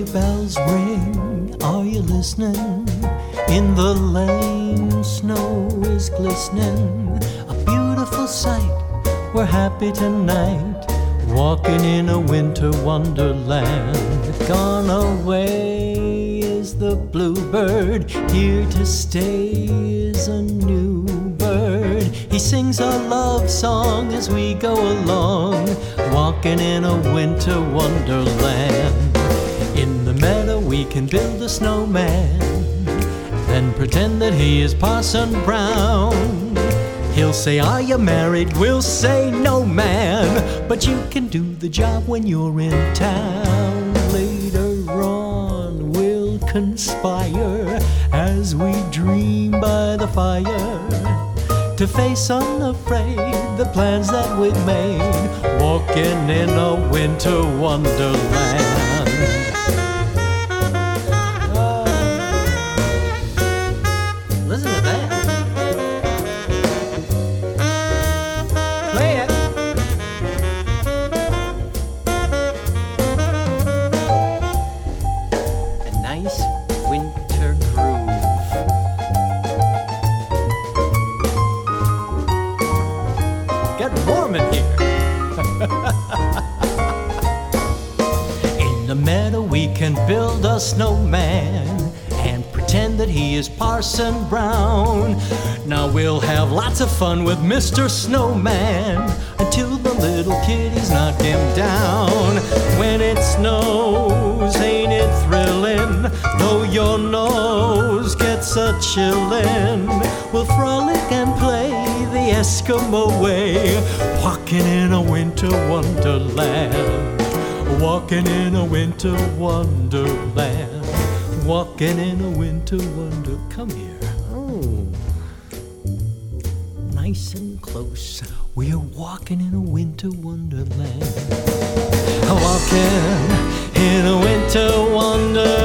bells ring, are you listening? In the lane, snow is glistening. A beautiful sight, we're happy tonight, walking in a winter wonderland. Gone away is the bluebird, here to stay is a new bird. He sings a love song as we go along, walking in a winter wonderland. In the meadow we can build a snowman, then pretend that he is Parson Brown. He'll say, are you married? We'll say, no man, but you can do the job when you're in town. Later on we'll conspire as we dream by the fire, to face unafraid the plans that we've made, walking in a winter wonderland. Listen to that. Play it. A nice winter groove. Get warm in here. In the meadow we can build a snowman and pretend that he is Parson Brown. Now we'll have lots of fun with Mr. Snowman until the little kitties knock him down. When it snows, ain't it thrilling? Though your nose gets a chillin', we'll frolic and play the Eskimo way, walking in a winter wonderland. Walking in a winter wonderland. Walking in a winter wonder. Come here. Oh, nice and close. We're walking in a winter wonderland. Walking in a winter wonderland.